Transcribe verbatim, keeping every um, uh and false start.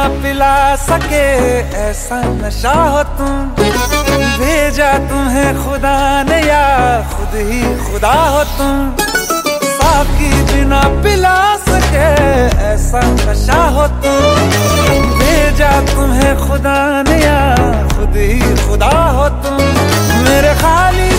पिला सके ऐसा नशा हो तुम। भेजा तुम्हें खुदा ने या खुद ही खुदा हो तुम। साकी बिना पिला सके ऐसा नशा हो तुम। भेजा तुम्हें खुदा ने या खुद ही खुदा हो तुम। मेरे खाली